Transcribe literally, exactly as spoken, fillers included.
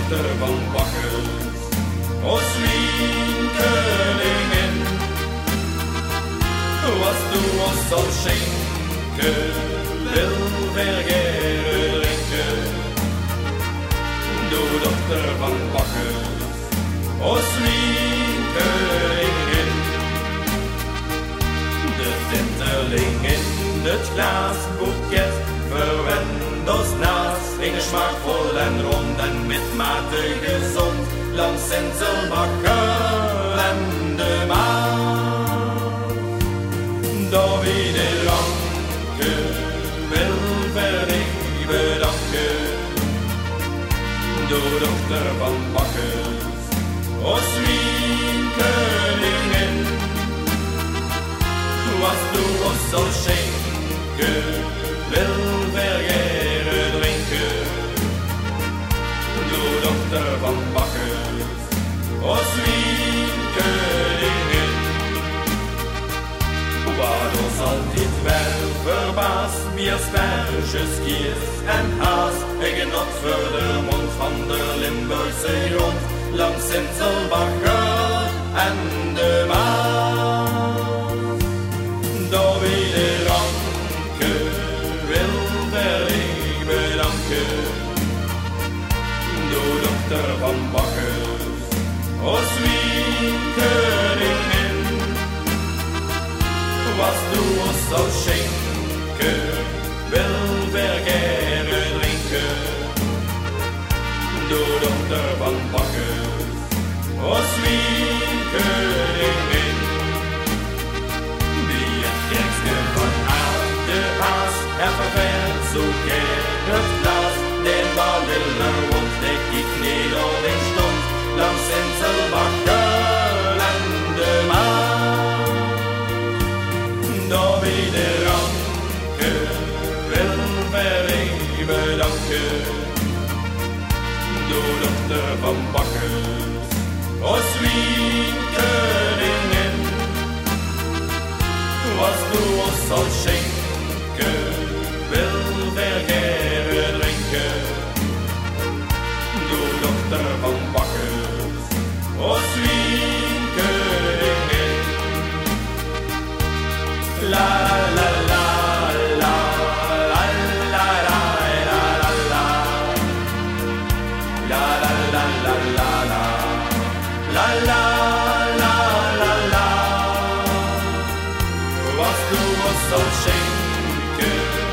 dochter van Bacchus, als mijn koningin, was du ons zal schenken, wil vergeren drinken. Du dochter van Bacchus, als mijn koningin, de tinteling in het glaasboeket verwendt ons naast, een smaakvol en rond en met mate gezond, langs Sintelbacher en de Maas. Daar wie de ranke wil verdig bedanken, de dochter van Bacchus, als mijn koningin, was du ons zal schenken, wil vergeren drinken. De dochter van Bacchus, als mijn koningin, wat ons altijd wel verbaast, meer sperges, kiers en haas, en genot voor de mond van de Limburgse grond, langs Sintelbacher en de Maas. Daar wie de ranke wil verdig bedanken, de dochter van Bacchus, als mijn koningin, was du ons zal schenken, wil vergeren drinken. De dochter van Bacchus, als mijn koningin, wie het kerkske van aarde haast, en verveelt zo keer het glas, den bal willen ontdek ik niet al in stond, langs Sintelbacher en de Maas. Daar wie de ranke wil verdig bedanken, de dochter van Bacchus, als mijn koningin, was du ons zal schenken, wil vergeren drinken. De dochter van Bacchus, als mijn koningin. La la la la la la la la la la la la la la la la la la la la, was du ons zal schenken.